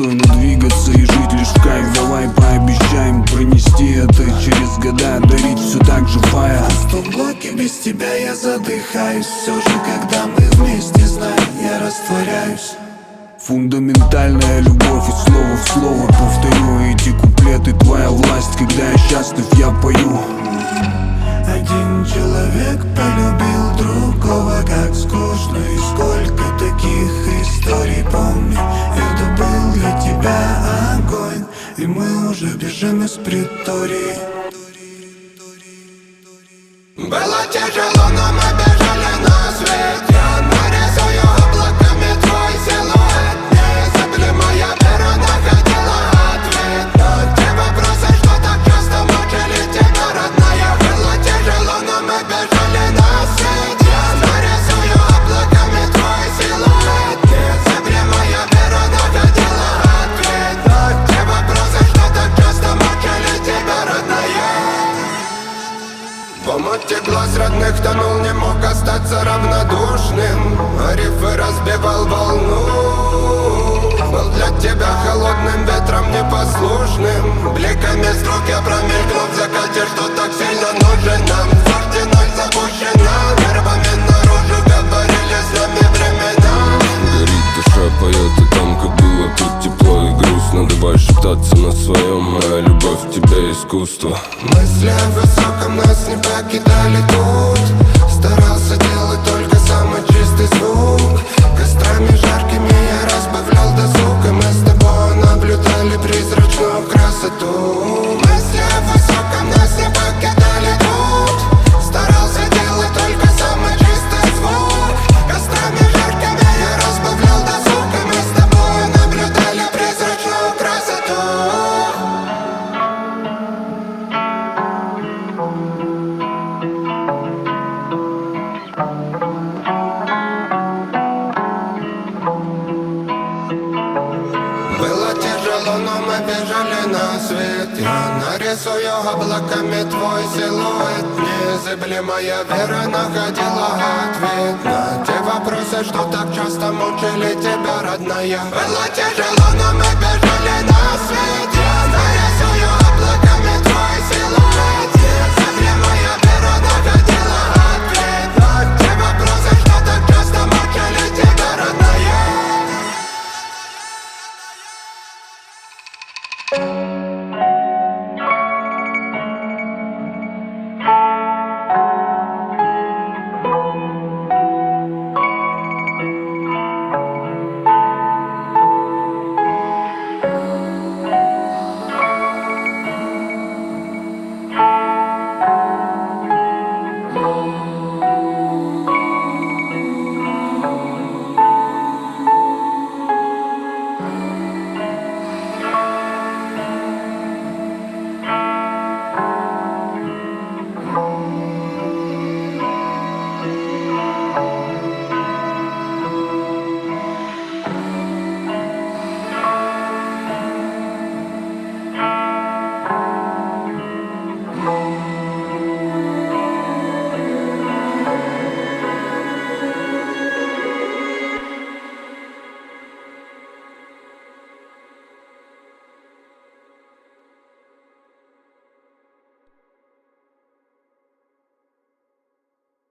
достойно двигаться и жить лишь в кайф. Давай пообещаем пронести это через года, дарить все так же фая. В стоп-блоке без тебя я задыхаюсь. Все же, когда мы вместе, знай, я растворяюсь. Фундаментальная любовь, и слово в слово повторю эти куплеты. Твоя власть, когда я счастлив, я пою. Один человек полюбил другого, как скучно. И сколько таких историй, помни, это был для тебя огонь. И мы уже бежим из притории. Было тяжело, но мы бежали на свет. Я нарисую облаками твой силуэт. Незаблемая вера находила ответ на те вопросы, что так часто мучили тебя, родная. Было тяжело, но мы бежали на свет. Я нарисую облаками твой силуэт. Незаблемая вера находила ответ на те вопросы, что так часто мучили тебя, родная. В омуте глаз родных тонул, не мог остаться равнодушным. А рифы разбивал волну. Был для тебя холодным ветром непослушным. Бликами струк я промелькнул в закате, что так сильно нужен нам. Суждено запущена, нервами наружу говорили с нами времена. Горит душа, поет о том, как было тут тепло и грустно. Давай шептаться на своем, моя любовь в тебе искусство. Мысли о высоком нас не покидали тут. Старался делать только самый чистый звук. Кострами жаркими я разбавлял досуг, и мы с тобой наблюдали призрачную красоту. Мысли о высоком нас не покидали тут. Старался делать только самый чистый звук. Кострами жаркими я разбавлял досуг, и мы с тобой наблюдали призрачную красоту. Было тяжело, но мы бежали на свет. Я нарисую облаками твой силуэт. Незыблемая вера находила ответ на те вопросы, что так часто мучили тебя, родная. Было тяжело, но мы бежали на свет.